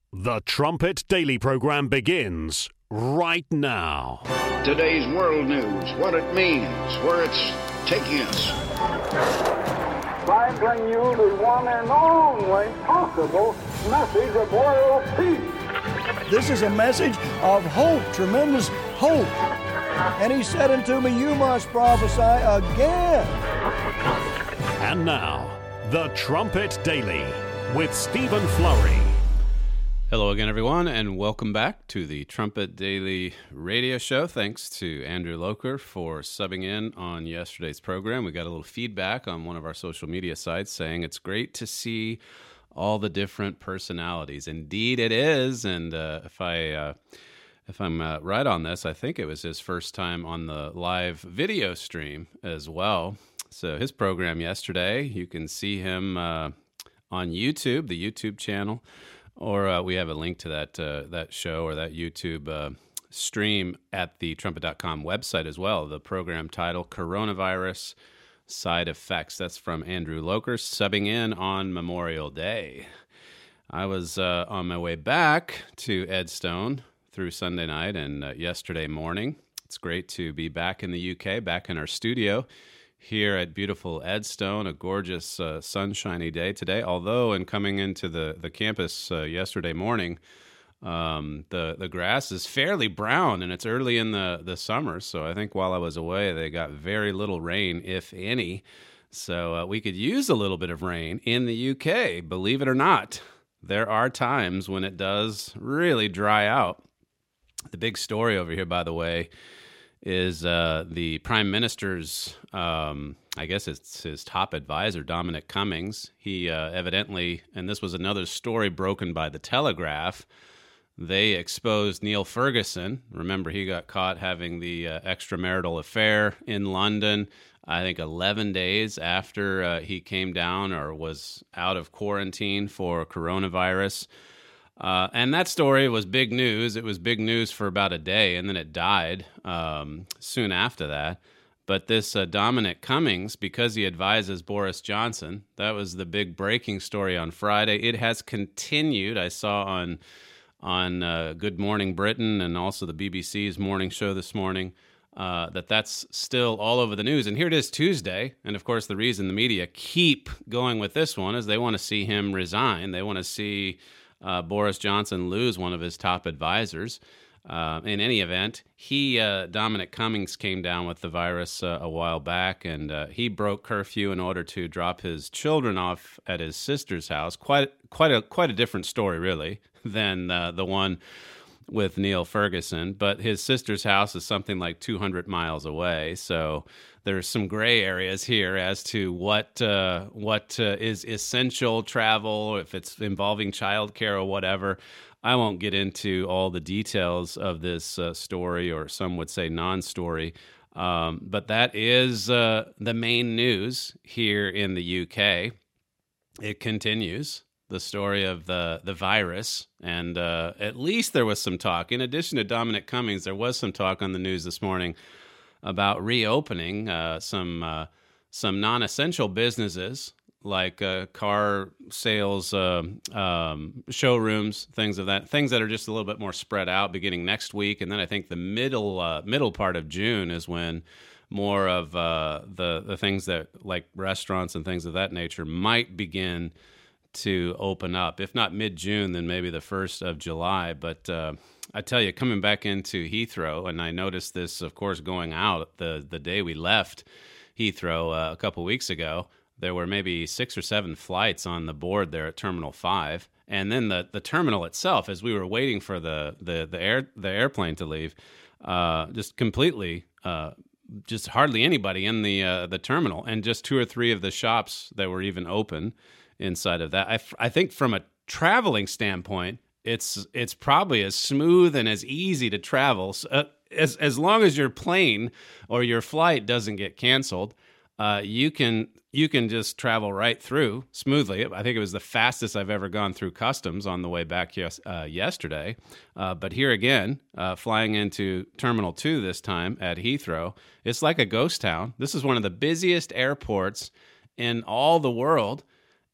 The Trumpet Daily program begins right now. Today's world news, what it means, where it's taking us. I bring you the one and only possible message of world peace. This is a message of hope, tremendous hope. And he said unto me, you must prophesy again. And now, The Trumpet Daily with Stephen Flurry. Hello again, everyone, and welcome back to the Trumpet Daily radio show. Thanks to Andrew Loker for subbing in on yesterday's program. We got a little feedback on one of our social media sites saying it's great to see all the different personalities. Indeed, it is, and if I'm right on this, I think it was his first time on the live video stream as well. So his program yesterday, you can see him on YouTube, the YouTube channel. Or we have a link to that show or that YouTube stream at the trumpet.com website as well. The program title, Coronavirus Side Effects. That's from Andrew Loker, subbing in on Memorial Day. I was on my way back to Edstone through Sunday night and yesterday morning. It's great to be back in the UK, back in our studio here at beautiful Edstone, a gorgeous sunshiny day today. Although in coming into the campus yesterday morning, the grass is fairly brown and it's early in the summer. So I think while I was away, they got very little rain, if any. So we could use a little bit of rain in the UK, believe it or not. There are times when it does really dry out. The big story over here, by the way, is the Prime Minister's, I guess it's his top advisor, Dominic Cummings. He evidently, and this was another story broken by The Telegraph, they exposed Neil Ferguson. Remember, he got caught having the extramarital affair in London, I think 11 days after he came down or was out of quarantine for coronavirus. And that story was big news. It was big news for about a day, and then it died soon after that. But this Dominic Cummings, because he advises Boris Johnson, that was the big breaking story on Friday. It has continued. I saw on Good Morning Britain and also the BBC's morning show this morning that's still all over the news. And here it is Tuesday. And, of course, the reason the media keep going with this one is they want to see him resign. They want to see Boris Johnson lose one of his top advisors. In any event, Dominic Cummings came down with the virus a while back, and he broke curfew in order to drop his children off at his sister's house. Quite a different story, really, than the one with Neil Ferguson. But his sister's house is something like 200 miles away, so there's some gray areas here as to what is essential travel, if it's involving childcare or whatever. I won't get into all the details of this story, or some would say non-story, but that is the main news here in the UK. It continues, the story of the virus, and at least there was some talk. In addition to Dominic Cummings, there was some talk on the news this morning about reopening some non-essential businesses like car sales, showrooms, things that are just a little bit more spread out beginning next week. And then I think the middle part of June is when more of the things that, like restaurants and things of that nature, might begin to open up. If not mid-June, then maybe the 1st of July. But I tell you, coming back into Heathrow, and I noticed this, of course, going out the day we left Heathrow a couple weeks ago, there were maybe 6 or 7 flights on the board there at Terminal 5. And then the terminal itself, as we were waiting for the airplane to leave, just completely, just hardly anybody in the terminal, and just 2 or 3 of the shops that were even open inside of that. I think from a traveling standpoint, it's probably as smooth and as easy to travel as long as your plane or your flight doesn't get canceled. You can just travel right through smoothly. I think it was the fastest I've ever gone through customs on the way back yesterday. But here again, flying into Terminal 2 this time at Heathrow, it's like a ghost town. This is one of the busiest airports in all the world.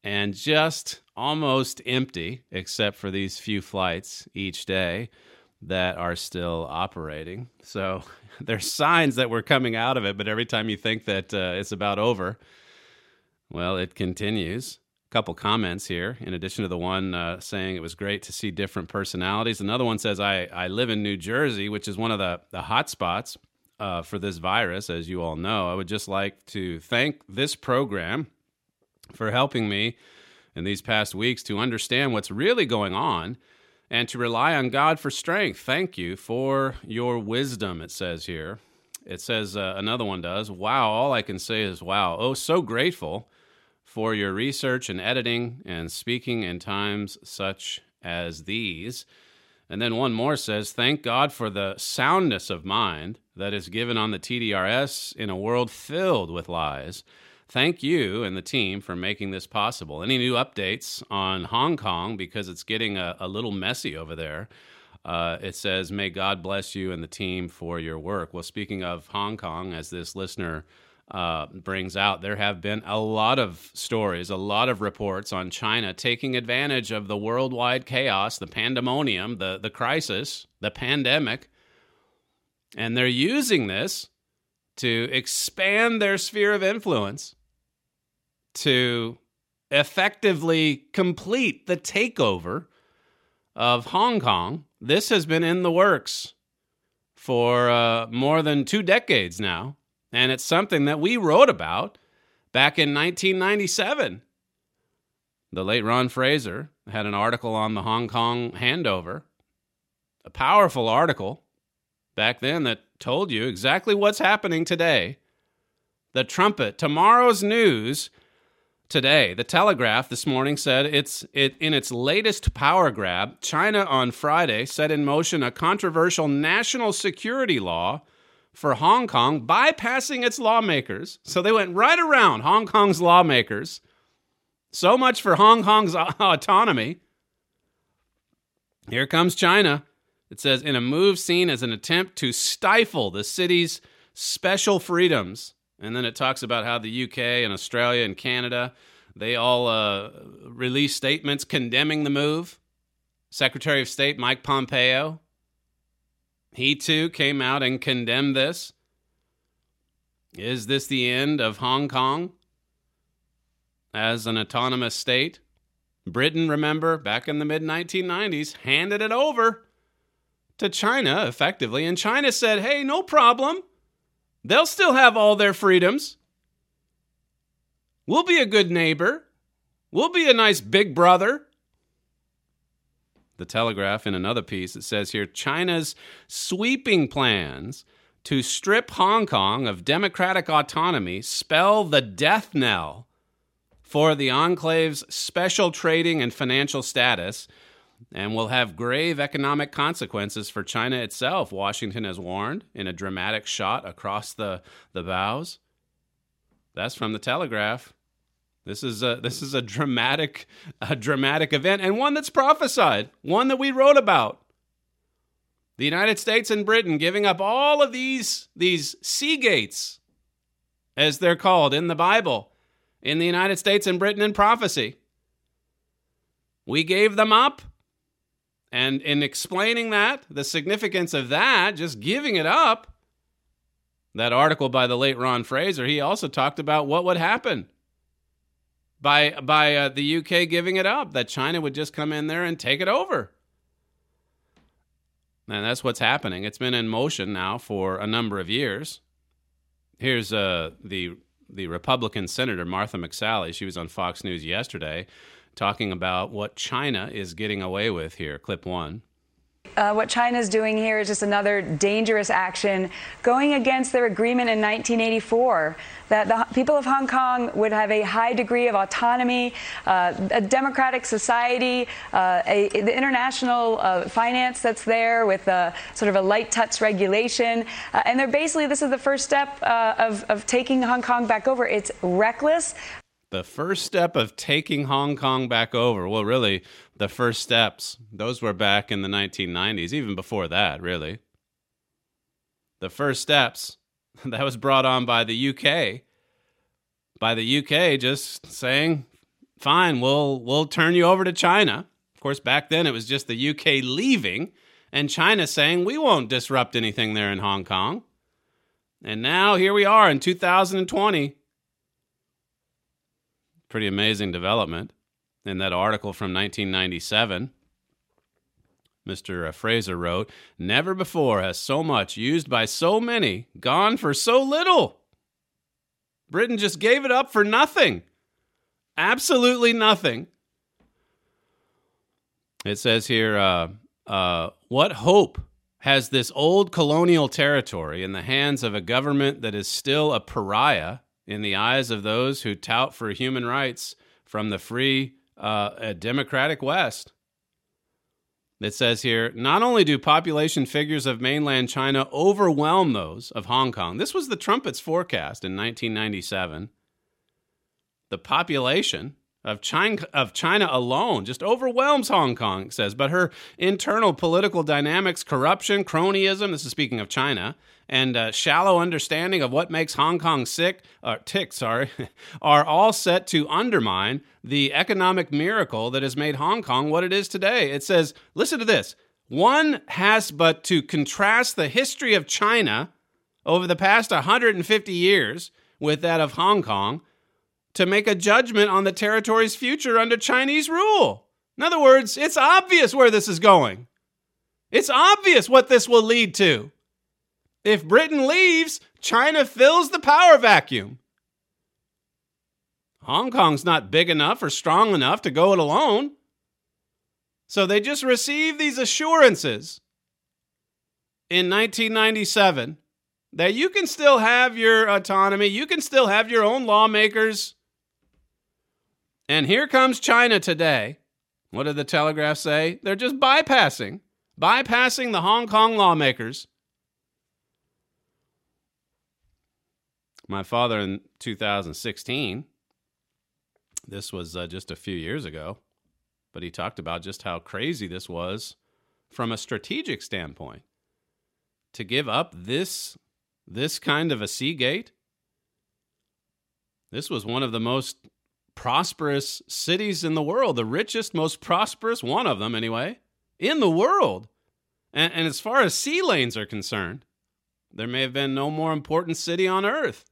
and just almost empty, except for these few flights each day that are still operating. So there's signs that we're coming out of it, but every time you think that it's about over, well, it continues. A couple comments here, in addition to the one saying it was great to see different personalities. Another one says, I live in New Jersey, which is one of the hot spots for this virus, as you all know. I would just like to thank this program for helping me in these past weeks to understand what's really going on and to rely on God for strength. Thank you for your wisdom, it says here. It says, another one does, wow, all I can say is wow. Oh, so grateful for your research and editing and speaking in times such as these. And then one more says, thank God for the soundness of mind that is given on the TDRS in a world filled with lies. Thank you and the team for making this possible. Any new updates on Hong Kong, because it's getting a little messy over there? It says, may God bless you and the team for your work. Well, speaking of Hong Kong, as this listener brings out, there have been a lot of stories, a lot of reports on China taking advantage of the worldwide chaos, the pandemonium, the crisis, the pandemic, and they're using this to expand their sphere of influence, to effectively complete the takeover of Hong Kong. This has been in the works for more than 2 decades now, and it's something that we wrote about back in 1997. The late Ron Fraser had an article on the Hong Kong handover, a powerful article back then that told you exactly what's happening today. The Trumpet, tomorrow's news today. The Telegraph this morning said in its latest power grab, China on Friday set in motion a controversial national security law for Hong Kong, bypassing its lawmakers. So they went right around Hong Kong's lawmakers. So much for Hong Kong's autonomy. Here comes China. It says, in a move seen as an attempt to stifle the city's special freedoms. And then it talks about how the UK and Australia and Canada, they all released statements condemning the move. Secretary of State Mike Pompeo, he too came out and condemned this. Is this the end of Hong Kong as an autonomous state? Britain, remember, back in the mid-1990s, handed it over to China, effectively, and China said, hey, no problem. They'll still have all their freedoms. We'll be a good neighbor. We'll be a nice big brother. The Telegraph, in another piece, it says here, China's sweeping plans to strip Hong Kong of democratic autonomy spell the death knell for the enclave's special trading and financial status, and will have grave economic consequences for China itself, Washington has warned in a dramatic shot across the bows. That's from the Telegraph. This is a dramatic event, and one that's prophesied, one that we wrote about. The United States and Britain giving up all of these sea gates, as they're called in the Bible, in the United States and Britain in prophecy. We gave them up. And in explaining that, the significance of that, just giving it up, that article by the late Ron Fraser, he also talked about what would happen by the UK giving it up, that China would just come in there and take it over. And that's what's happening. It's been in motion now for a number of years. Here's the Republican Senator, Martha McSally. She was on Fox News yesterday, talking about what China is getting away with here. Clip 1. What China is doing here is just another dangerous action going against their agreement in 1984 that the people of Hong Kong would have a high degree of autonomy, a democratic society, the international finance that's there with sort of a light touch regulation. And they're basically, this is the first step of taking Hong Kong back over. It's reckless. The first step of taking Hong Kong back over. Well, really, the first steps, those were back in the 1990s, even before that, really. The first steps, that was brought on by the UK. By the UK just saying, fine, we'll turn you over to China. Of course, back then it was just the UK leaving and China saying, we won't disrupt anything there in Hong Kong. And now here we are in 2020. Pretty amazing development. In that article from 1997, Mr. Fraser wrote, never before has so much used by so many gone for so little. Britain just gave it up for nothing. Absolutely nothing. It says here, what hope has this old colonial territory in the hands of a government that is still a pariah in the eyes of those who tout for human rights from the free, democratic West? It says here, not only do population figures of mainland China overwhelm those of Hong Kong. This was the Trumpet's forecast in 1997. The population of China alone just overwhelms Hong Kong, it says. But her internal political dynamics, corruption, cronyism, this is speaking of China, and shallow understanding of what makes Hong Kong tick, are all set to undermine the economic miracle that has made Hong Kong what it is today. It says, listen to this. One has but to contrast the history of China over the past 150 years with that of Hong Kong to make a judgment on the territory's future under Chinese rule. In other words, it's obvious where this is going. It's obvious what this will lead to. If Britain leaves, China fills the power vacuum. Hong Kong's not big enough or strong enough to go it alone. So they just received these assurances in 1997 that you can still have your autonomy, you can still have your own lawmakers. And here comes China today. What did the Telegraph say? They're just bypassing the Hong Kong lawmakers. My father in 2016, this was just a few years ago, but he talked about just how crazy this was from a strategic standpoint. To give up this kind of a Seagate, this was one of the most prosperous cities in the world, the richest, most prosperous, one of them anyway, in the world. And as far as sea lanes are concerned, there may have been no more important city on earth.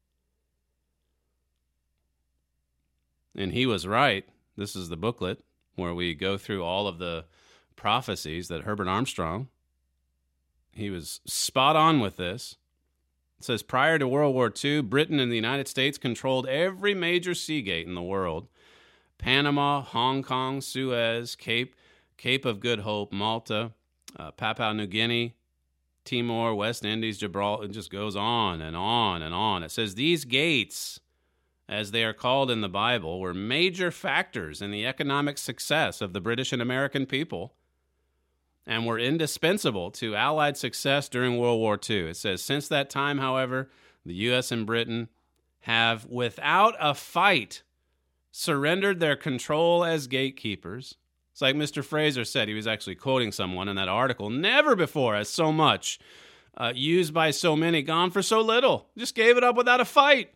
And he was right. This is the booklet where we go through all of the prophecies that Herbert Armstrong, he was spot on with this. It says, prior to World War II, Britain and the United States controlled every major seagate in the world. Panama, Hong Kong, Suez, Cape of Good Hope, Malta, Papua New Guinea, Timor, West Indies, Gibraltar. It just goes on and on and on. It says these gates, as they are called in the Bible, were major factors in the economic success of the British and American people and were indispensable to Allied success during World War II. It says, since that time, however, the U.S. and Britain have, without a fight, surrendered their control as gatekeepers. It's like Mr. Fraser said, he was actually quoting someone in that article, never before has so much used by so many gone for so little. Just gave it up without a fight.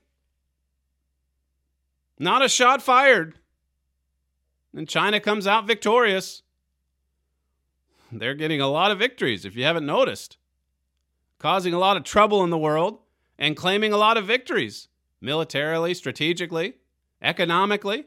Not a shot fired. And China comes out victorious. They're getting a lot of victories, if you haven't noticed. Causing a lot of trouble in the world and claiming a lot of victories. Militarily, strategically, economically.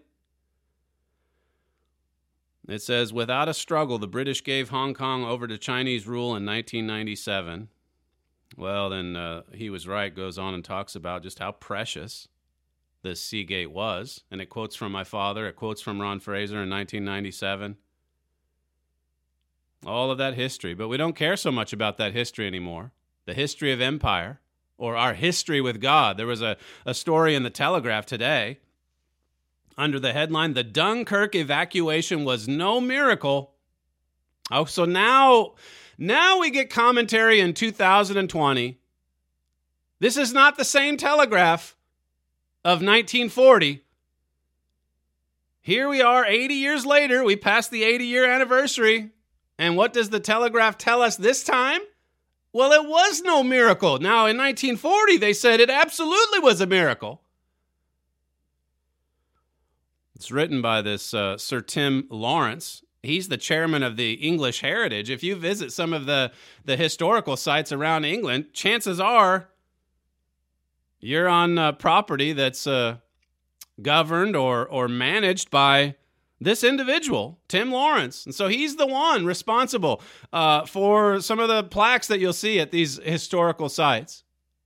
It says, without a struggle, the British gave Hong Kong over to Chinese rule in 1997. Well, then he was right, goes on and talks about just how precious this Seagate was. And it quotes from my father, it quotes from Ron Fraser in 1997. All of that history. But we don't care so much about that history anymore. The history of empire, or our history with God. There was a story in the Telegraph today under the headline, "The Dunkirk Evacuation Was No Miracle." Oh, so now we get commentary in 2020. This is not the same Telegraph of 1940. Here we are 80 years later. We passed the 80-year anniversary. And what does the Telegraph tell us this time? Well, it was no miracle. Now, in 1940, they said it absolutely was a miracle. It's written by this Sir Tim Lawrence. He's the chairman of the English Heritage. If you visit some of the historical sites around England, chances are you're on property that's governed or managed by this individual, Tim Lawrence. And so he's the one responsible for some of the plaques that you'll see at these historical sites,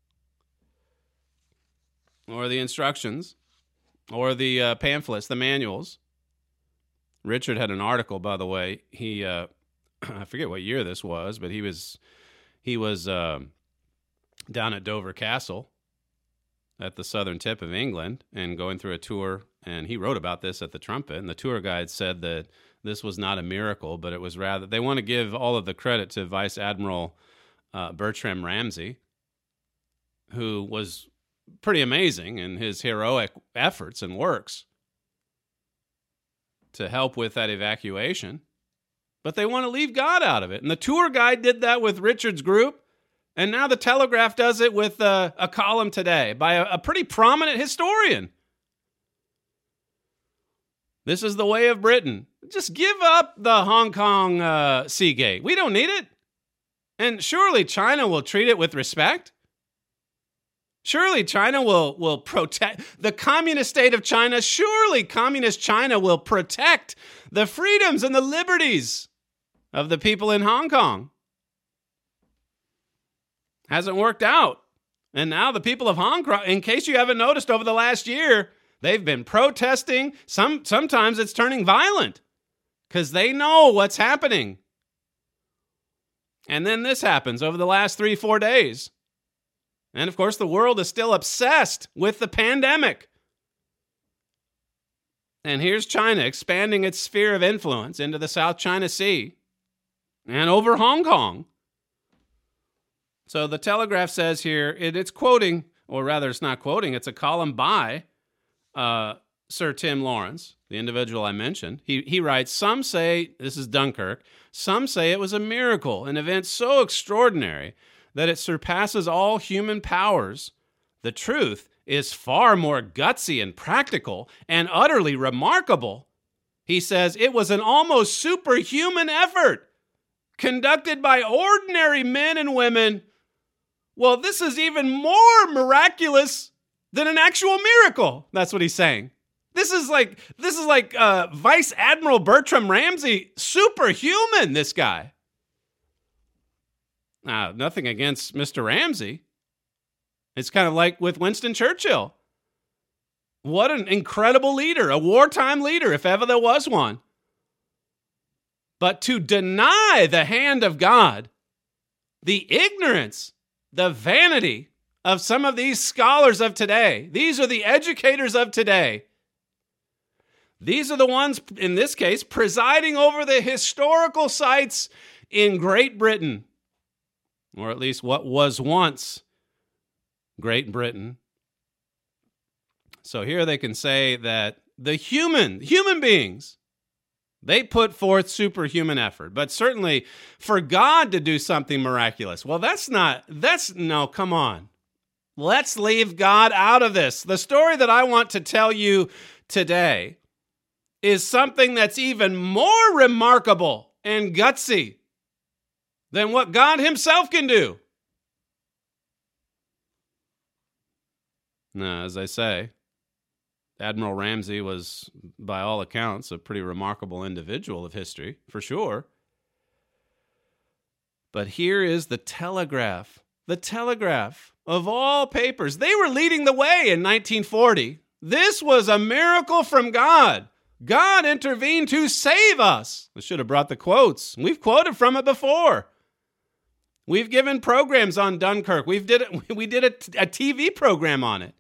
or the instructions, or the pamphlets, the manuals. Richard had an article, by the way. He, I forget what year this was, but he was down at Dover Castle at the southern tip of England and going through a tour, and he wrote about this at the Trumpet, and the tour guide said that this was not a miracle, but it was rather, they want to give all of the credit to Vice Admiral Bertram Ramsay, who was pretty amazing in his heroic efforts and works to help with that evacuation. But they want to leave God out of it. And the tour guide did that with Richard's group. And now the Telegraph does it with a column today by a pretty prominent historian. This is the way of Britain. Just give up the Hong Kong Seagate. We don't need it. And surely China will treat it with respect. Surely China will protect the communist state of China. Surely communist China will protect the freedoms and the liberties of the people in Hong Kong. Hasn't worked out. And now the people of Hong Kong, in case you haven't noticed over the last year, they've been protesting. Sometimes it's turning violent because they know what's happening. And then this happens over the last 3-4 days. And of course, the world is still obsessed with the pandemic. And here's China expanding its sphere of influence into the South China Sea and over Hong Kong. So the Telegraph says here, it's quoting, or rather it's not quoting, it's a column by Sir Tim Lawrence, the individual I mentioned. He writes, some say, this is Dunkirk, some say it was a miracle, an event so extraordinary that it surpasses all human powers. The truth is far more gutsy and practical and utterly remarkable. He says it was an almost superhuman effort conducted by ordinary men and women. Well, this is even more miraculous than an actual miracle. That's what he's saying. This is like Vice Admiral Bertram Ramsay, superhuman, this guy. Now, nothing against Mr. Ramsay. It's kind of like with Winston Churchill. What an incredible leader, a wartime leader, if ever there was one. But to deny the hand of God, the ignorance, the vanity of some of these scholars of today, these are the educators of today. These are the ones, in this case, presiding over the historical sites in Great Britain, or at least what was once Great Britain. So here they can say that the human beings, they put forth superhuman effort. But certainly for God to do something miraculous, well, no, come on. Let's leave God out of this. The story that I want to tell you today is something that's even more remarkable and gutsy than what God himself can do. Now, as I say, Admiral Ramsay was, by all accounts, a pretty remarkable individual of history, for sure. But here is the Telegraph. The Telegraph, of all papers. They were leading the way in 1940. This was a miracle from God. God intervened to save us. I should have brought the quotes. We've quoted from it before. We've given programs on Dunkirk. We did a TV program on it.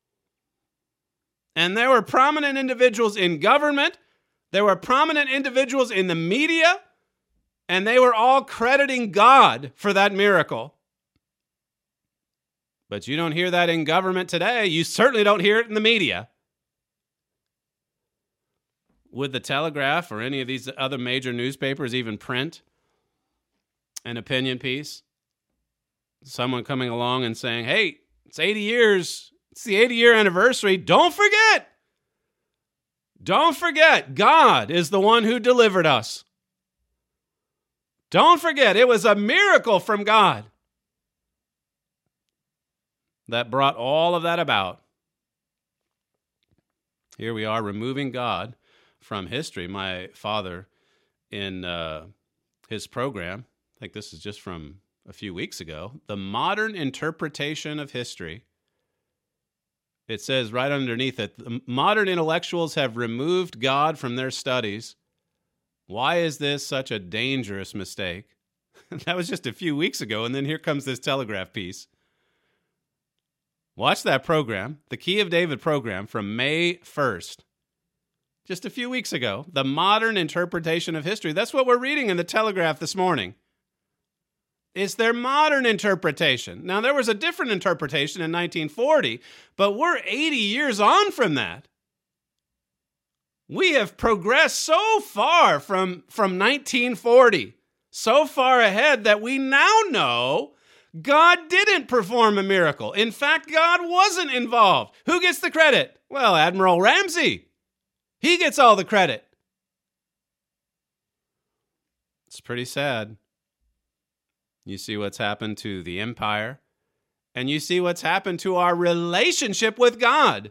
And there were prominent individuals in government. There were prominent individuals in the media. And they were all crediting God for that miracle. But you don't hear that in government today. You certainly don't hear it in the media. Would the Telegraph or any of these other major newspapers even print an opinion piece? Someone coming along and saying, hey, it's 80 years. It's the 80-year anniversary. Don't Don't forget, God is the one who delivered us. Don't forget, it was a miracle from God that brought all of that about. Here we are removing God from history. My father, in his program, I think this is just from a few weeks ago, The Modern Interpretation of History. It says right underneath it, modern intellectuals have removed God from their studies. Why is this such a dangerous mistake? That was just a few weeks ago, and then here comes this Telegraph piece. Watch that program, the Key of David program from May 1st. Just a few weeks ago, The Modern Interpretation of History. That's what we're reading in the Telegraph this morning. It's their modern interpretation. Now, there was a different interpretation in 1940, but we're 80 years on from that. We have progressed so far from 1940, so far ahead that we now know God didn't perform a miracle. In fact, God wasn't involved. Who gets the credit? Well, Admiral Ramsey. He gets all the credit. It's pretty sad. You see what's happened to the empire, and you see what's happened to our relationship with God.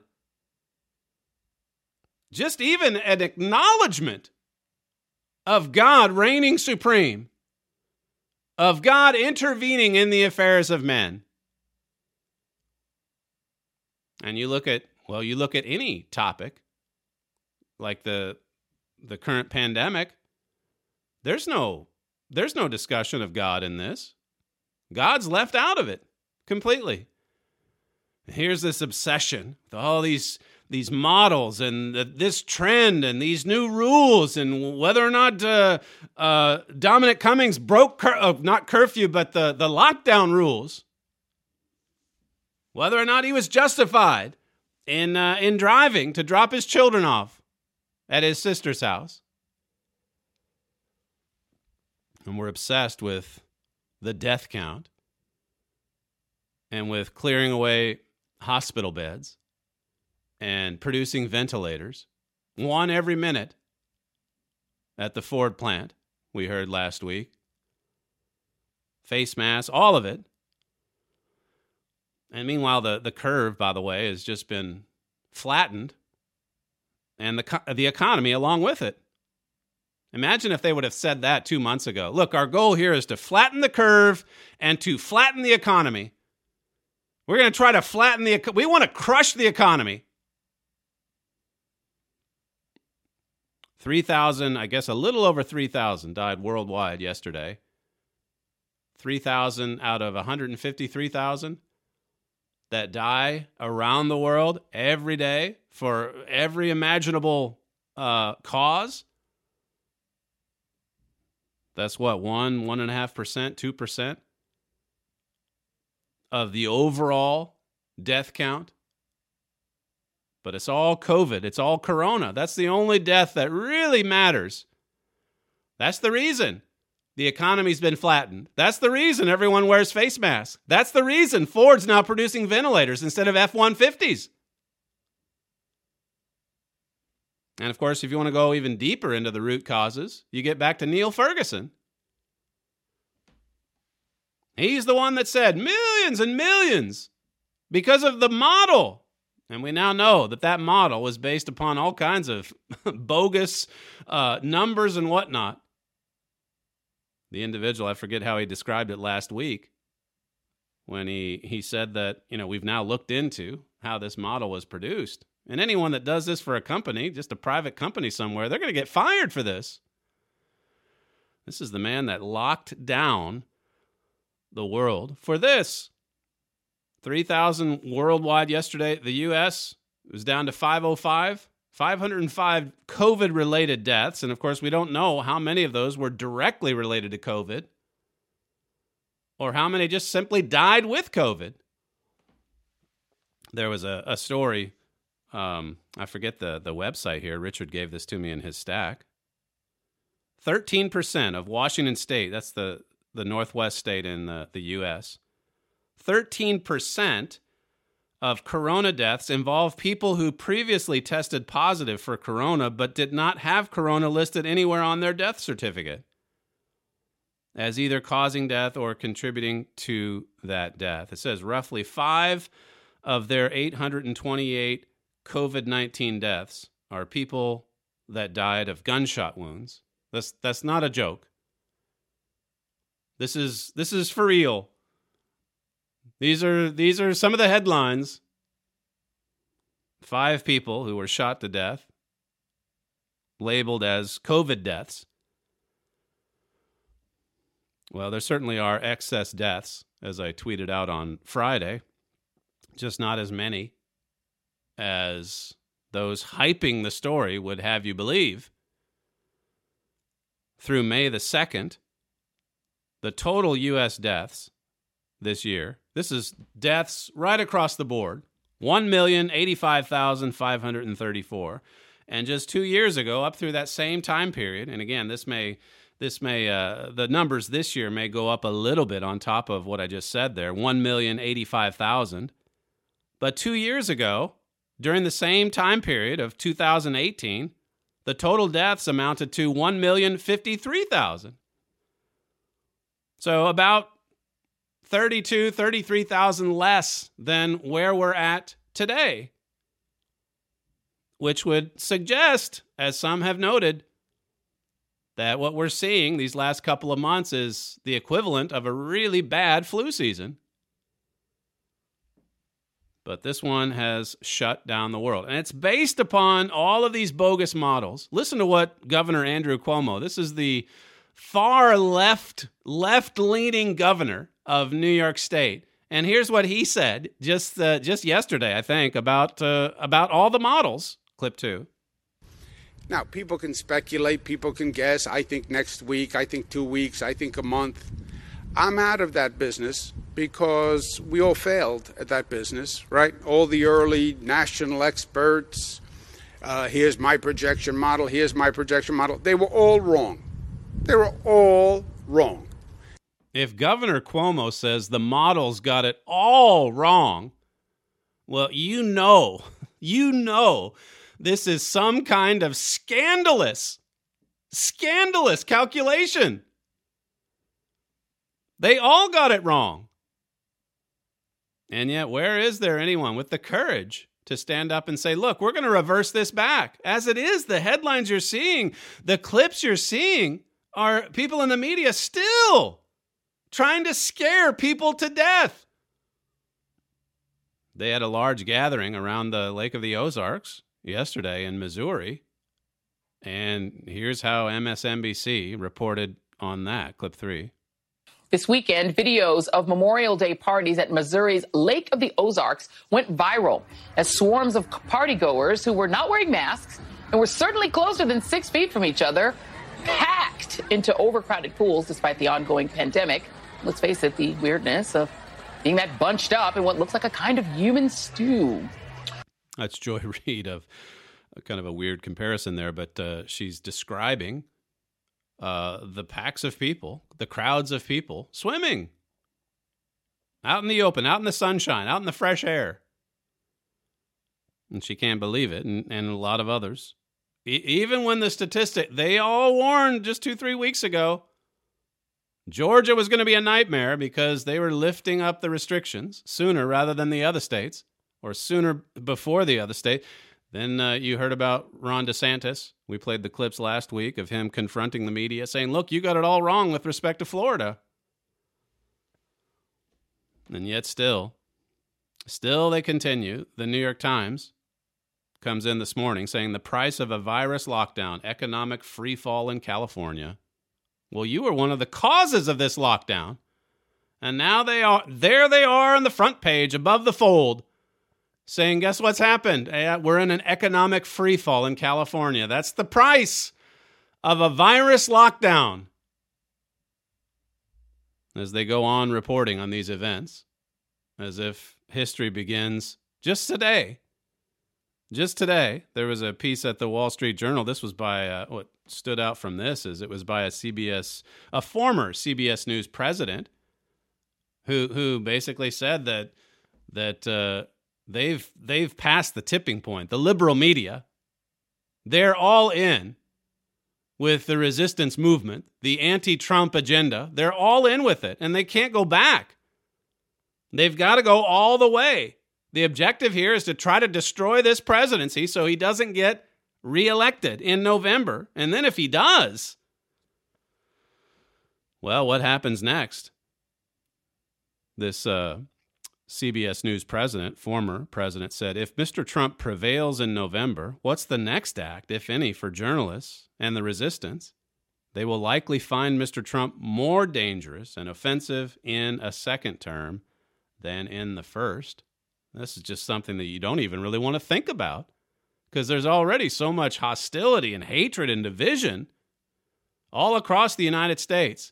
Just even an acknowledgement of God reigning supreme, of God intervening in the affairs of men. And you look at any topic, like the current pandemic, there's no discussion of God in this. God's left out of it completely. Here's this obsession with all these models and this trend and these new rules and whether or not Dominic Cummings broke, not curfew, but the lockdown rules. Whether or not he was justified in driving to drop his children off at his sister's house. And we're obsessed with the death count and with clearing away hospital beds and producing ventilators, one every minute at the Ford plant, we heard last week. Face masks, all of it. And meanwhile, the curve, by the way, has just been flattened, and the economy along with it. Imagine if they would have said that 2 months ago. Look, our goal here is to flatten the curve and to flatten the economy. We're going to try to flatten we want to crush the economy. 3,000, I guess a little over 3,000 died worldwide yesterday. 3,000 out of 153,000 that die around the world every day for every imaginable cause. That's what, 1.5%, 2% of the overall death count. But it's all COVID. It's all corona. That's the only death that really matters. That's the reason the economy's been flattened. That's the reason everyone wears face masks. That's the reason Ford's now producing ventilators instead of F-150s. And of course, if you want to go even deeper into the root causes, you get back to Neil Ferguson. He's the one that said millions and millions because of the model. And we now know that model was based upon all kinds of bogus numbers and whatnot. The individual, I forget how he described it last week, when he said that, we've now looked into how this model was produced. And anyone that does this for a company, just a private company somewhere, they're going to get fired for this. This is the man that locked down the world for this. 3,000 worldwide yesterday. The U.S. was down to 505. 505 COVID-related deaths. And of course, we don't know how many of those were directly related to COVID or how many just simply died with COVID. There was a story. I forget the website here. Richard gave this to me in his stack. 13% of Washington State, that's the northwest state in the U.S., 13% of corona deaths involve people who previously tested positive for corona but did not have corona listed anywhere on their death certificate as either causing death or contributing to that death. It says roughly 5 of their 828 COVID-19 deaths are people that died of gunshot wounds. That's not a joke. This is for real. These are some of the headlines. 5 people who were shot to death, labeled as COVID deaths. Well, there certainly are excess deaths, as I tweeted out on Friday, just not as many as those hyping the story would have you believe. Through May the 2nd, the total U.S. deaths this year, this is deaths right across the board, 1,085,534. And just 2 years ago, up through that same time period, and again, the numbers this year may go up a little bit on top of what I just said there, 1,085,000. But 2 years ago, during the same time period of 2018, the total deaths amounted to 1,053,000. So about 33,000 less than where we're at today, which would suggest, as some have noted, that what we're seeing these last couple of months is the equivalent of a really bad flu season. But this one has shut down the world. And it's based upon all of these bogus models. Listen to what Governor Andrew Cuomo, this is the far left-leaning governor of New York State. And here's what he said just yesterday, I think, about all the models. Clip 2. Now, people can speculate, people can guess. I think next week, I think 2 weeks, I think a month. I'm out of that business because we all failed at that business, right? All the early national experts, here's my projection model, here's my projection model. They were all wrong. They were all wrong. If Governor Cuomo says the models got it all wrong, well, you know, this is some kind of scandalous calculation. They all got it wrong. And yet, where is there anyone with the courage to stand up and say, look, we're going to reverse this back? As it is, the headlines you're seeing, the clips you're seeing are people in the media still trying to scare people to death. They had a large gathering around the Lake of the Ozarks yesterday in Missouri. And here's how MSNBC reported on that. Clip 3. This weekend, videos of Memorial Day parties at Missouri's Lake of the Ozarks went viral as swarms of partygoers who were not wearing masks and were certainly closer than 6 feet from each other packed into overcrowded pools despite the ongoing pandemic. Let's face it, the weirdness of being that bunched up in what looks like a kind of human stew. That's Joy Reid of kind of a weird comparison there, but she's describing the packs of people, the crowds of people swimming out in the open, out in the sunshine, out in the fresh air. And she can't believe it, and a lot of others. Even when the statistic, they all warned just 2-3 weeks ago, Georgia was going to be a nightmare because they were lifting up the restrictions sooner rather than the other states, or sooner before the other state. Then you heard about Ron DeSantis. We played the clips last week of him confronting the media saying, look, you got it all wrong with respect to Florida. And yet still they continue. The New York Times comes in this morning saying the price of a virus lockdown, economic freefall in California. Well, you were one of the causes of this lockdown. And now they are on the front page above the fold saying, guess what's happened? We're in an economic freefall in California. That's the price of a virus lockdown. As they go on reporting on these events, as if history begins just today. Just today, there was a piece at the Wall Street Journal. This was by, what stood out from this is it was by a former CBS News president who basically said that they've passed the tipping point. The liberal media, they're all in with the resistance movement, the anti-Trump agenda. They're all in with it, and they can't go back. They've got to go all the way. The objective here is to try to destroy this presidency so he doesn't get reelected in November. And then if he does, well, what happens next? This CBS News former president, said, if Mr. Trump prevails in November, what's the next act, if any, for journalists and the resistance? They will likely find Mr. Trump more dangerous and offensive in a second term than in the first. This is just something that you don't even really want to think about, because there's already so much hostility and hatred and division all across the United States.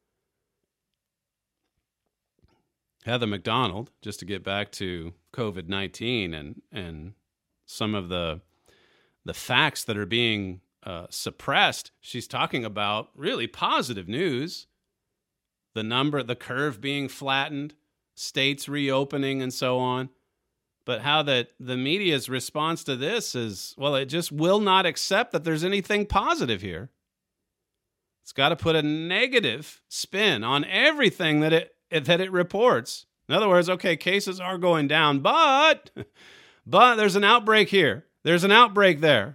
Heather McDonald, just to get back to COVID-19 and some of the facts that are being suppressed, she's talking about really positive news. The curve being flattened, states reopening, and so on. But how that the media's response to this is, well, it just will not accept that there's anything positive here. It's got to put a negative spin on everything that it reports. In other words, okay, cases are going down, but there's an outbreak here. There's an outbreak there.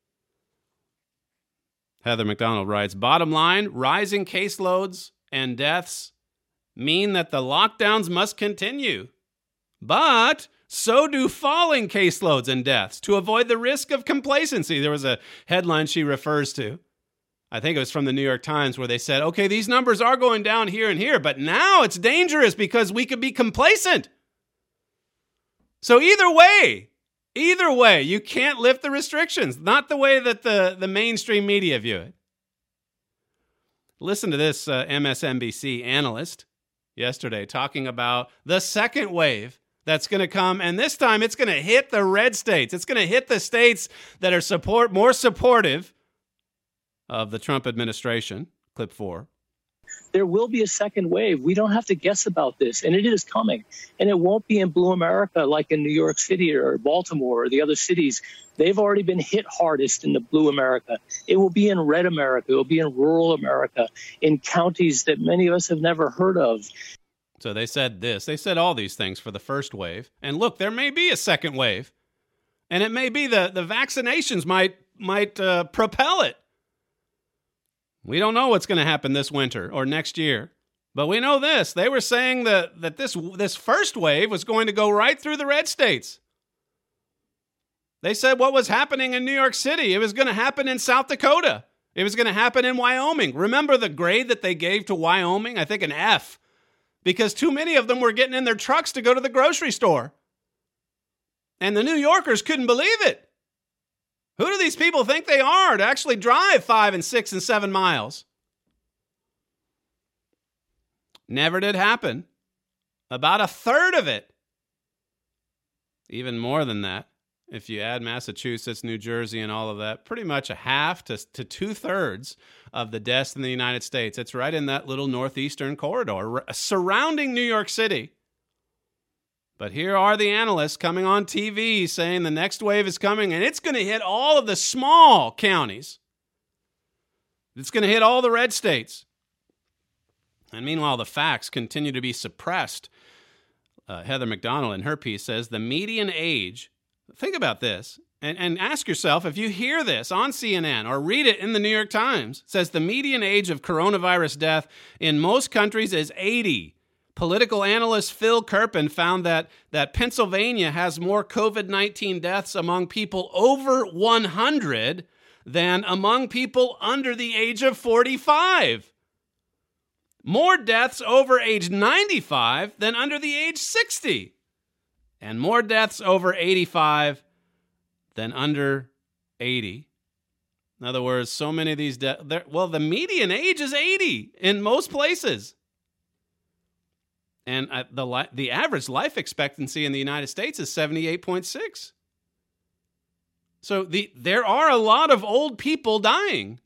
Heather McDonald writes, bottom line, rising caseloads and deaths mean that the lockdowns must continue. But so do falling caseloads and deaths to avoid the risk of complacency. There was a headline she refers to. I think it was from the New York Times, where they said, okay, these numbers are going down here and here, but now it's dangerous because we could be complacent. So either way, you can't lift the restrictions, not the way that the mainstream media view it. Listen to this MSNBC analyst yesterday talking about the second wave that's going to come, and this time it's going to hit the red states. It's going to hit the states that are more supportive of the Trump administration. Clip 4. There will be a second wave. We don't have to guess about this, and it is coming. And it won't be in blue America like in New York City or Baltimore or the other cities. They've already been hit hardest in the blue America. It will be in red America. It will be in rural America, in counties that many of us have never heard of. So they said this. They said all these things for the first wave. And look, there may be a second wave. And it may be the vaccinations might propel it. We don't know what's going to happen this winter or next year. But we know this. They were saying that this first wave was going to go right through the red states. They said what was happening in New York City, it was going to happen in South Dakota. It was going to happen in Wyoming. Remember the grade that they gave to Wyoming? I think an F. Because too many of them were getting in their trucks to go to the grocery store. And the New Yorkers couldn't believe it. Who do these people think they are to actually drive 5 and 6 and 7 miles? Never did happen. About a third of it. Even more than that. If you add Massachusetts, New Jersey, and all of that, pretty much a half to 2/3 of the deaths in the United States. It's right in that little northeastern corridor surrounding New York City. But here are the analysts coming on TV saying the next wave is coming, and it's going to hit all of the small counties. It's going to hit all the red states. And meanwhile, the facts continue to be suppressed. Heather McDonald in her piece says the median age, think about this, and ask yourself, if you hear this on CNN or read it in the New York Times, it says the median age of coronavirus death in most countries is 80. Political analyst Phil Kerpen found that Pennsylvania has more COVID-19 deaths among people over 100 than among people under the age of 45. More deaths over age 95 than under the age 60. And more deaths over 85 than under 80. In other words, so many of these deaths, the median age is 80 in most places. And the average life expectancy in the United States is 78.6. So there are a lot of old people dying.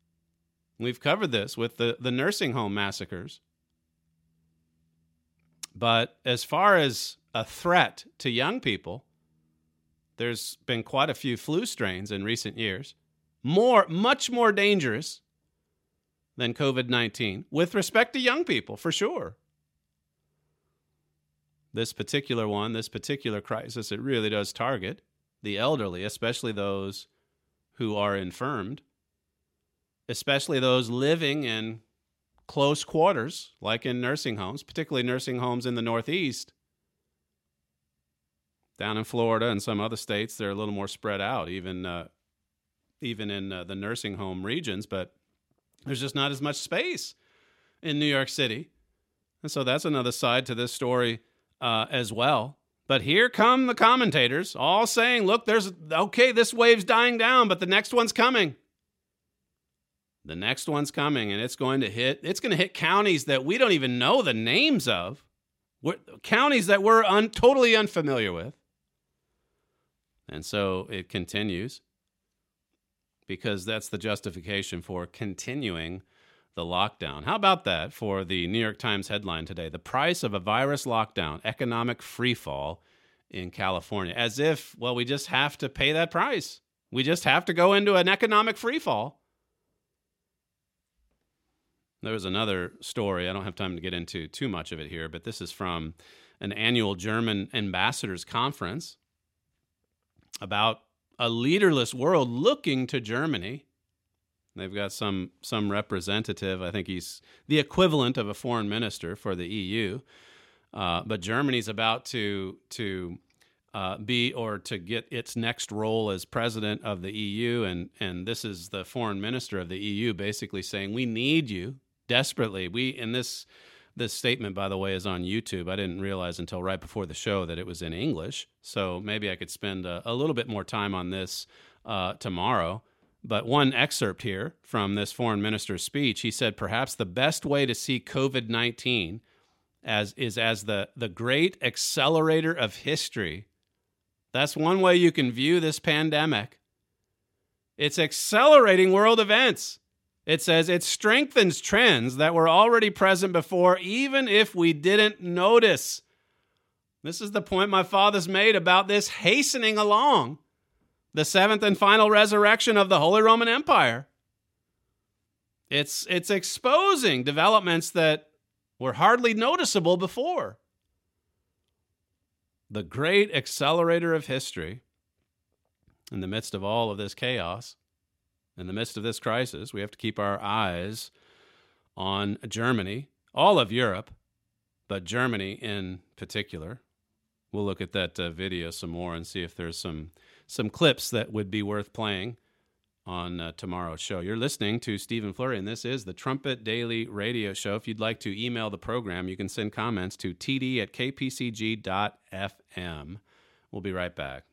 We've covered this with the nursing home massacres. But as far as a threat to young people, there's been quite a few flu strains in recent years, much more dangerous than COVID-19 with respect to young people, for sure. This particular crisis, it really does target the elderly, especially those who are infirmed, especially those living in close quarters, like in nursing homes, particularly nursing homes in the Northeast. Down in Florida and some other states, they're a little more spread out, even in the nursing home regions, but there's just not as much space in New York City. And so that's another side to this story as well. But here come the commentators all saying, look, this wave's dying down, but the next one's coming. The next one's coming, and it's going to hit counties that we don't even know the names of, counties that we're totally unfamiliar with. And so it continues, because that's the justification for continuing the lockdown. How about that for the New York Times headline today? The price of a virus lockdown, economic freefall in California. As if, well, we just have to pay that price. We just have to go into an economic freefall. There was another story. I don't have time to get into too much of it here, but this is from an annual German ambassadors conference about a leaderless world looking to Germany. They've got some representative. I think he's the equivalent of a foreign minister for the EU. But Germany's about to get its next role as president of the EU, and this is the foreign minister of the EU basically saying, we need you desperately. This statement, by the way, is on YouTube. I didn't realize until right before the show that it was in English, so maybe I could spend a little bit more time on this tomorrow. But one excerpt here from this foreign minister's speech, he said, perhaps the best way to see COVID-19 as the great accelerator of history. That's one way you can view this pandemic. It's accelerating world events. It says it strengthens trends that were already present before, even if we didn't notice. This is the point my father's made about this hastening along the seventh and final resurrection of the Holy Roman Empire. It's exposing developments that were hardly noticeable before. The great accelerator of history. In the midst of all of this chaos, in the midst of this crisis, we have to keep our eyes on Germany, all of Europe, but Germany in particular. We'll look at that video some more and see if there's some clips that would be worth playing on tomorrow's show. You're listening to Stephen Flurry, and this is the Trumpet Daily Radio Show. If you'd like to email the program, you can send comments to td@kpcg.fm. We'll be right back.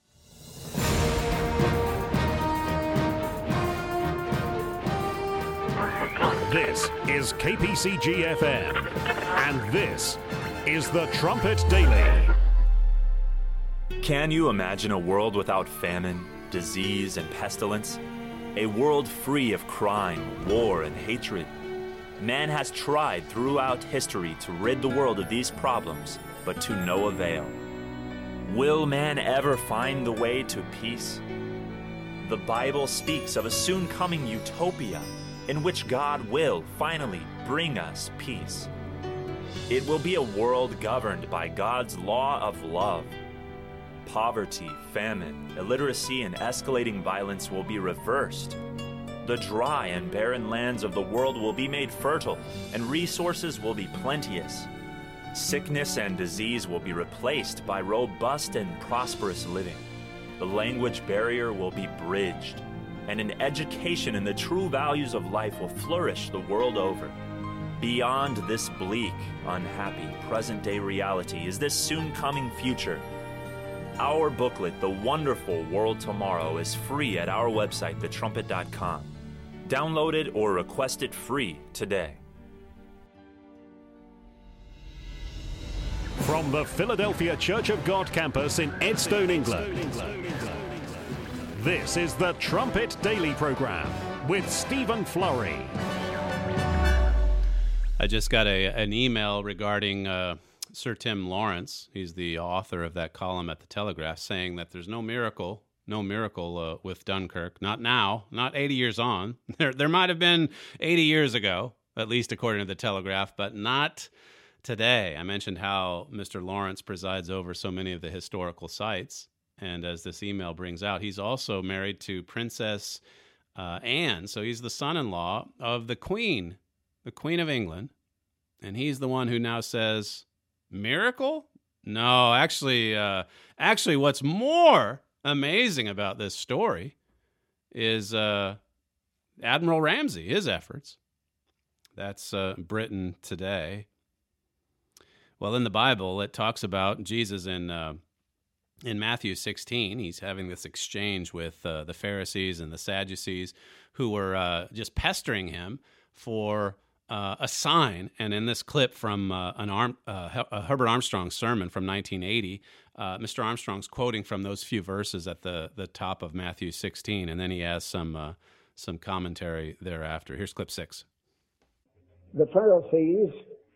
This is KPCG-FM, and this is the Trumpet Daily. Can you imagine a world without famine, disease, and pestilence? A world free of crime, war, and hatred? Man has tried throughout history to rid the world of these problems, but to no avail. Will man ever find the way to peace? The Bible speaks of a soon coming utopia in which God will finally bring us peace. It will be a world governed by God's law of love. Poverty, famine, illiteracy, and escalating violence will be reversed. The dry and barren lands of the world will be made fertile, and resources will be plenteous. Sickness and disease will be replaced by robust and prosperous living. The language barrier will be bridged, and an education in the true values of life will flourish the world over. Beyond this bleak, unhappy, present-day reality is this soon-coming future. Our booklet, The Wonderful World Tomorrow, is free at our website, thetrumpet.com. Download it or request it free today. From the Philadelphia Church of God campus in Edstone, England. This is the Trumpet Daily Program with Stephen Flurry. I just got an email regarding Sir Tim Lawrence, he's the author of that column at the Telegraph, saying that there's no miracle with Dunkirk. Not now, not 80 years on. There might have been 80 years ago, at least according to the Telegraph, but not today. I mentioned how Mr. Lawrence presides over so many of the historical sites, and as this email brings out, he's also married to Princess Anne, so he's the son-in-law of the Queen of England, and he's the one who now says, miracle? No, actually, what's more amazing about this story is Admiral Ramsay, his efforts. That's Britain today. Well, in the Bible, it talks about Jesus in Matthew 16. He's having this exchange with the Pharisees and the Sadducees who were just pestering him for a sign. And in this clip from a Herbert Armstrong sermon from 1980, Mr. Armstrong's quoting from those few verses at the top of Matthew 16, and then he has some commentary thereafter. Here's clip 6. The Pharisees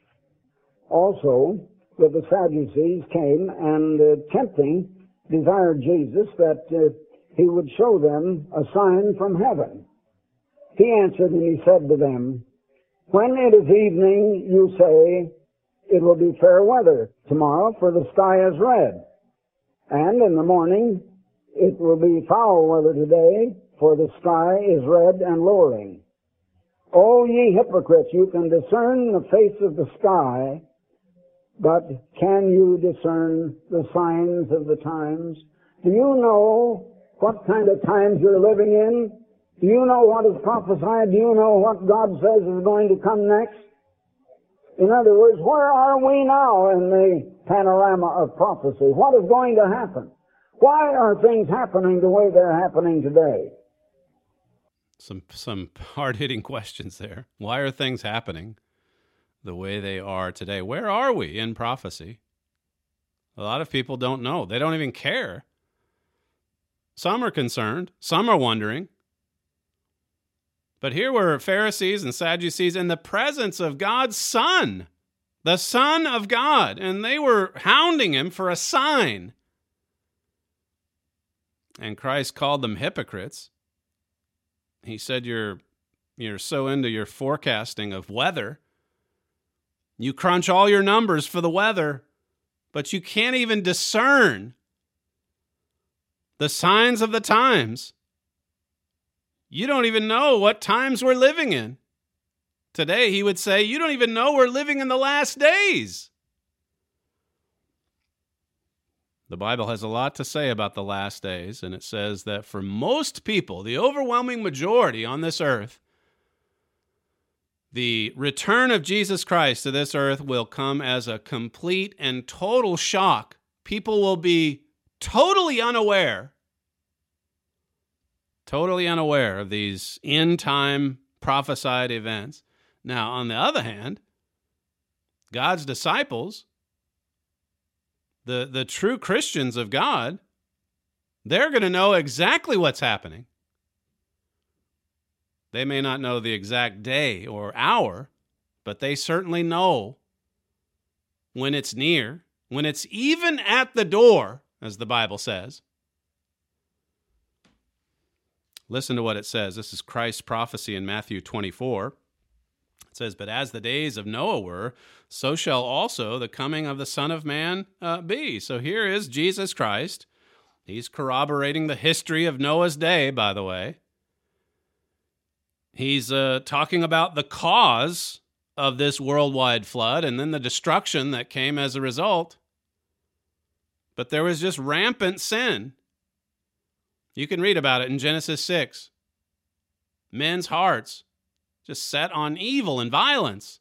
also, with the Sadducees, came and tempting, desired Jesus that he would show them a sign from heaven. He answered and he said to them, when it is evening, you say, it will be fair weather tomorrow, for the sky is red. And in the morning, it will be foul weather today, for the sky is red and lowering. O ye hypocrites, you can discern the face of the sky, but can you discern the signs of the times? Do you know what kind of times you're living in? Do you know what is prophesied? Do you know what God says is going to come next? In other words, where are we now in the panorama of prophecy? What is going to happen? Why are things happening the way they're happening today? Some hard-hitting questions there. Why are things happening the way they are today? Where are we in prophecy? A lot of people don't know. They don't even care. Some are concerned. Some are wondering. But here were Pharisees and Sadducees in the presence of God's Son, the Son of God, and they were hounding him for a sign. And Christ called them hypocrites. He said, you're so into your forecasting of weather. You crunch all your numbers for the weather, but you can't even discern the signs of the times. You don't even know what times we're living in. Today, he would say, you don't even know we're living in the last days. The Bible has a lot to say about the last days, and it says that for most people, the overwhelming majority on this earth, the return of Jesus Christ to this earth will come as a complete and total shock. People will be totally unaware of these end-time prophesied events. Now, on the other hand, God's disciples, the true Christians of God, they're going to know exactly what's happening. They may not know the exact day or hour, but they certainly know when it's near, when it's even at the door, as the Bible says. Listen to what it says. This is Christ's prophecy in Matthew 24. It says, but as the days of Noah were, so shall also the coming of the Son of Man be. So here is Jesus Christ. He's corroborating the history of Noah's day, by the way. He's talking about the cause of this worldwide flood and then the destruction that came as a result. But there was just rampant sin. You can read about it in Genesis 6. Men's hearts just set on evil and violence.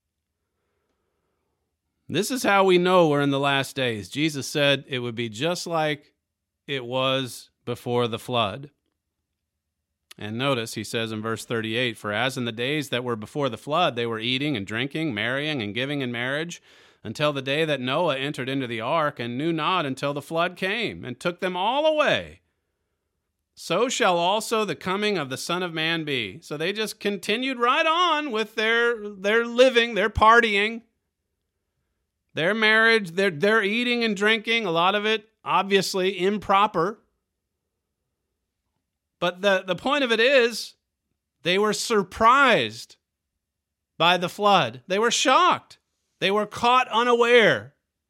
This is how we know we're in the last days. Jesus said it would be just like it was before the flood. And notice, he says in verse 38, for as in the days that were before the flood, they were eating and drinking, marrying and giving in marriage, until the day that Noah entered into the ark, and knew not until the flood came, and took them all away. So shall also the coming of the Son of Man be. So they just continued right on with their living, their partying. Their marriage, they're eating and drinking, a lot of it obviously improper. But the point of it is, they were surprised by the flood. They were shocked. They were caught unaware.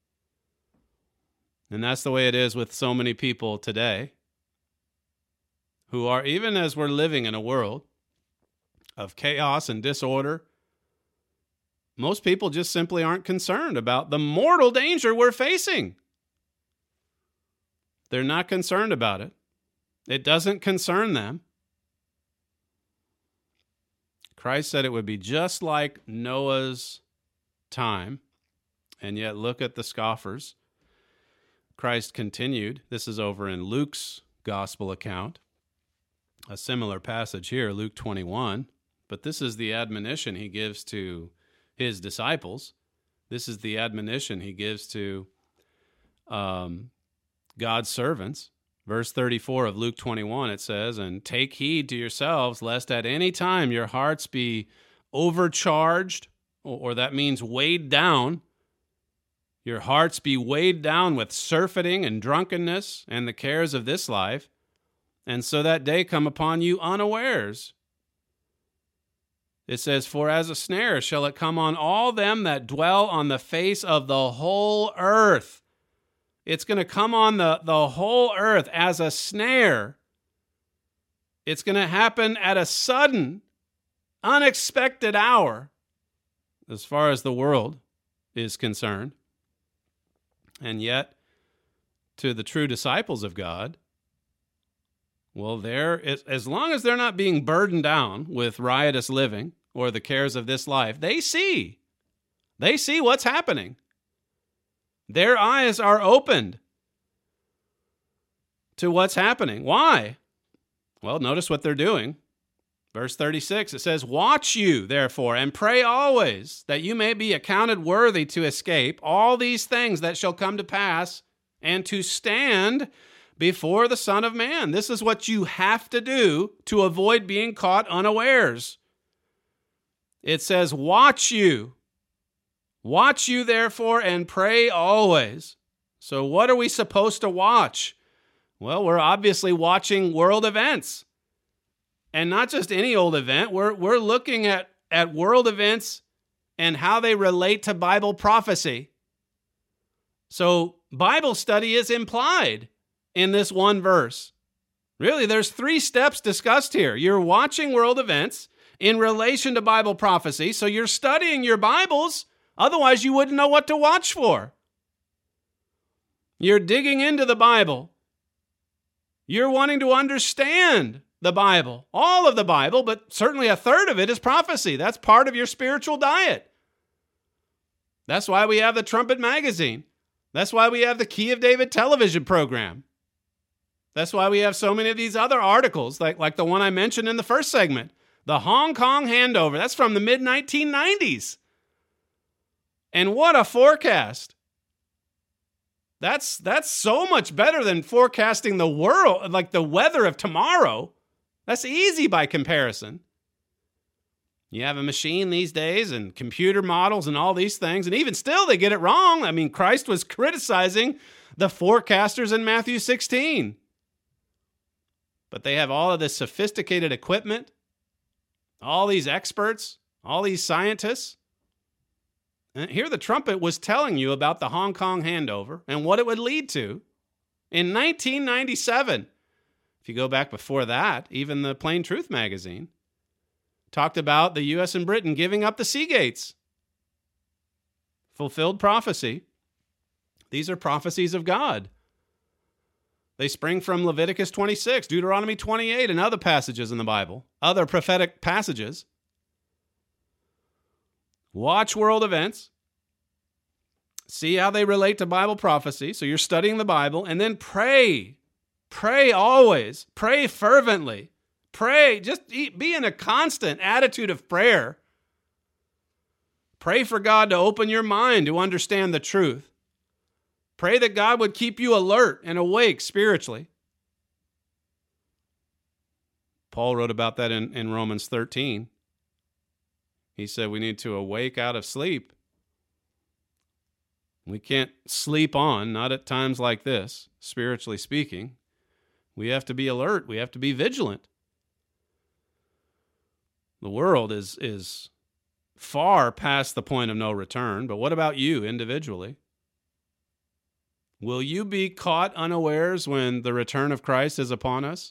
And that's the way it is with so many people today who are, even as we're living in a world of chaos and disorder, most people just simply aren't concerned about the mortal danger we're facing. They're not concerned about it. It doesn't concern them. Christ said it would be just like Noah's time, and yet look at the scoffers. Christ continued. This is over in Luke's gospel account. A similar passage here, Luke 21. But this is the admonition he gives to his disciples. This is the admonition he gives to God's servants. Verse 34 of Luke 21, it says, "And take heed to yourselves, lest at any time your hearts be overcharged," or that means weighed down. Your hearts be weighed down with surfeiting and drunkenness and the cares of this life, and so that day come upon you unawares. It says, "For as a snare shall it come on all them that dwell on the face of the whole earth." It's going to come on the whole earth as a snare. It's going to happen at a sudden, unexpected hour, as far as the world is concerned. And yet, to the true disciples of God, well, as long as they're not being burdened down with riotous living or the cares of this life, they see what's happening. Their eyes are opened to what's happening. Why? Well, notice what they're doing. Verse 36, it says, "Watch you, therefore, and pray always, that you may be accounted worthy to escape all these things that shall come to pass, and to stand before the Son of Man." This is what you have to do to avoid being caught unawares. It says, "Watch you. Watch you, therefore, and pray always." So what are we supposed to watch? Well, we're obviously watching world events. And not just any old event. We're looking at world events and how they relate to Bible prophecy. So Bible study is implied in this one verse. Really, there's 3 steps discussed here. You're watching world events in relation to Bible prophecy, so you're studying your Bibles. Otherwise, you wouldn't know what to watch for. You're digging into the Bible. You're wanting to understand the Bible, all of the Bible, but certainly a third of it is prophecy. That's part of your spiritual diet. That's why we have the Trumpet Magazine. That's why we have the Key of David television program. That's why we have so many of these other articles, like the one I mentioned in the first segment, the Hong Kong handover. That's from the mid-1990s. And what a forecast. That's so much better than forecasting the world, like the weather of tomorrow. That's easy by comparison. You have a machine these days and computer models and all these things, and even still they get it wrong. I mean, Christ was criticizing the forecasters in Matthew 16. But they have all of this sophisticated equipment, all these experts, all these scientists. And here the trumpet was telling you about the Hong Kong handover and what it would lead to in 1997. If you go back before that, even the Plain Truth magazine talked about the U.S. and Britain giving up the sea gates. Fulfilled prophecy. These are prophecies of God. They spring from Leviticus 26, Deuteronomy 28, and other passages in the Bible, other prophetic passages. Watch world events. See how they relate to Bible prophecy. So you're studying the Bible, and then pray. Pray always. Pray fervently. Pray. Just be in a constant attitude of prayer. Pray for God to open your mind to understand the truth. Pray that God would keep you alert and awake spiritually. Paul wrote about that in Romans 13. He said we need to awake out of sleep. We can't sleep on, not at times like this, spiritually speaking. We have to be alert. We have to be vigilant. The world is far past the point of no return, but what about you individually? Will you be caught unawares when the return of Christ is upon us?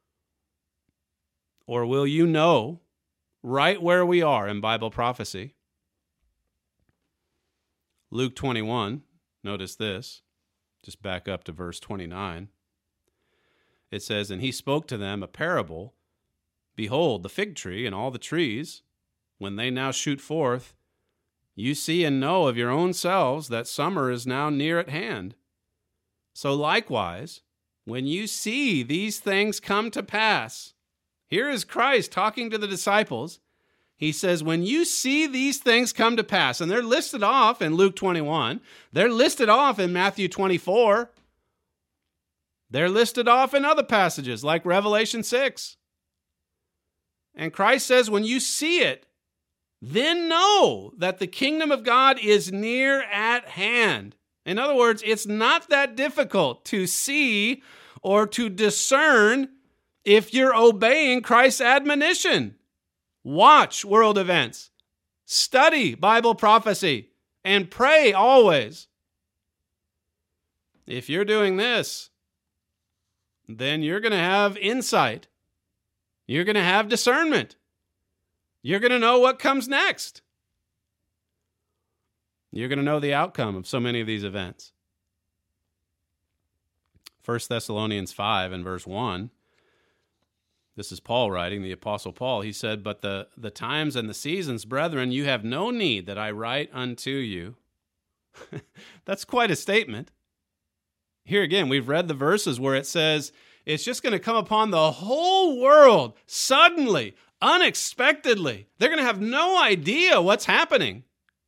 Or will you know right where we are in Bible prophecy? Luke 21, notice this, just back up to verse 29. It says, "And he spoke to them a parable. Behold, the fig tree and all the trees, when they now shoot forth, you see and know of your own selves that summer is now near at hand. So likewise, when you see these things come to pass," here is Christ talking to the disciples. He says, when you see these things come to pass, and they're listed off in Luke 21, they're listed off in Matthew 24, they're listed off in other passages like Revelation 6. And Christ says, when you see it, then know that the kingdom of God is near at hand. In other words, it's not that difficult to see or to discern if you're obeying Christ's admonition. Watch world events, study Bible prophecy, and pray always. If you're doing this, then you're going to have insight. You're going to have discernment. You're going to know what comes next. You're going to know the outcome of so many of these events. 1 Thessalonians 5 and verse 1. This is Paul writing, the Apostle Paul. He said, "But the times and the seasons, brethren, you have no need that I write unto you." That's quite a statement. Here again, we've read the verses where it says it's just going to come upon the whole world suddenly, unexpectedly. They're going to have no idea what's happening.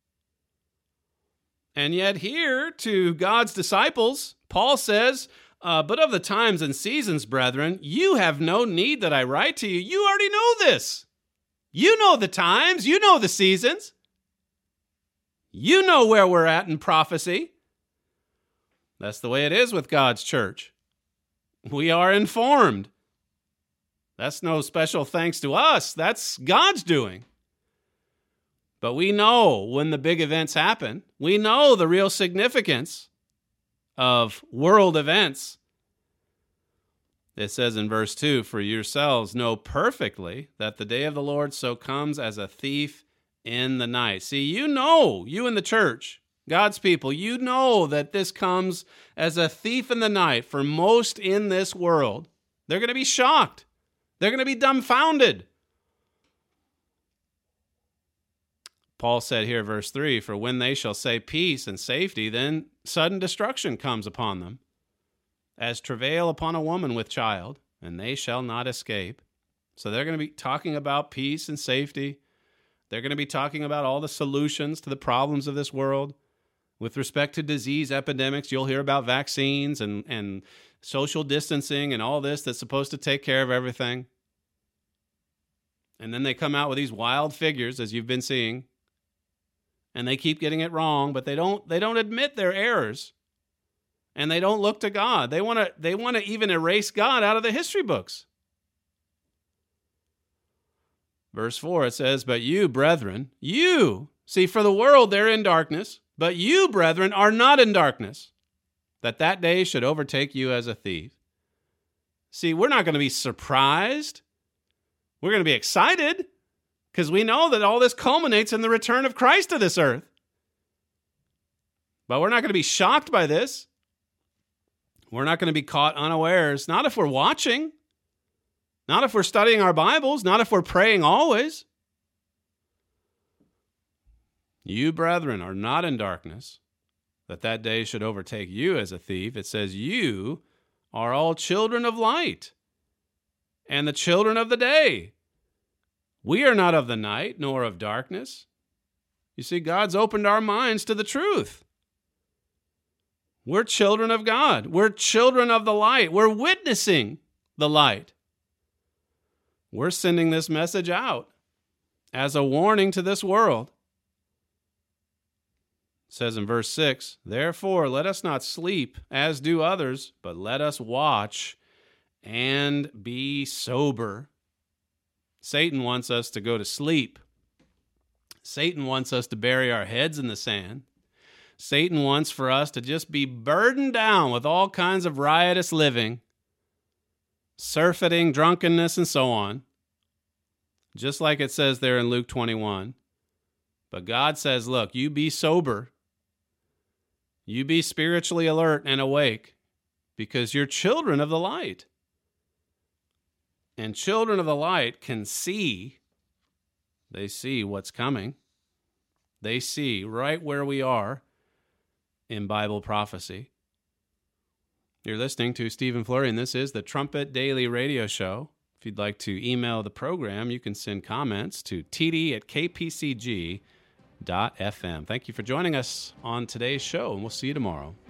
And yet here to God's disciples, Paul says, "But of the times and seasons, brethren, you have no need that I write to you." You already know this. You know the times. You know the seasons. You know where we're at in prophecy. That's the way it is with God's church. We are informed. That's no special thanks to us. That's God's doing. But we know when the big events happen. We know the real significance of world events. It says in verse 2, "For yourselves know perfectly that the day of the Lord so comes as a thief in the night." See, you know, you in the church, God's people, you know that this comes as a thief in the night for most in this world. They're going to be shocked. They're going to be dumbfounded. Paul said here, verse 3, "For when they shall say peace and safety, then sudden destruction comes upon them, as travail upon a woman with child, and they shall not escape." So they're going to be talking about peace and safety. They're going to be talking about all the solutions to the problems of this world. With respect to disease epidemics, you'll hear about vaccines and social distancing and all this that's supposed to take care of everything. And then they come out with these wild figures, as you've been seeing, and they keep getting it wrong, but they don't admit their errors, and they don't look to God. They want to even erase God out of the history books. Verse 4, it says, "But you, brethren, you," see, for the world they're in darkness, "but you, brethren, are not in darkness, that day should overtake you as a thief." See, we're not going to be surprised. We're going to be excited because we know that all this culminates in the return of Christ to this earth. But we're not going to be shocked by this. We're not going to be caught unawares, not if we're watching, not if we're studying our Bibles, not if we're praying always. "You, brethren, are not in darkness, that day should overtake you as a thief." It says, "You are all children of light and the children of the day. We are not of the night, nor of darkness." You see, God's opened our minds to the truth. We're children of God. We're children of the light. We're witnessing the light. We're sending this message out as a warning to this world. says in verse 6, "Therefore let us not sleep as do others, but let us watch and be sober." Satan wants us to go to sleep. Satan wants us to bury our heads in the sand. Satan wants for us to just be burdened down with all kinds of riotous living, surfeiting, drunkenness, and so on. Just like it says there in Luke 21. But God says, look, you be sober. You be spiritually alert and awake, because you're children of the light. And children of the light can see. They see what's coming. They see right where we are in Bible prophecy. You're listening to Stephen Flurry, and this is the Trumpet Daily Radio Show. If you'd like to email the program, you can send comments to td@kpcg.fm. Thank you for joining us on today's show, and we'll see you tomorrow.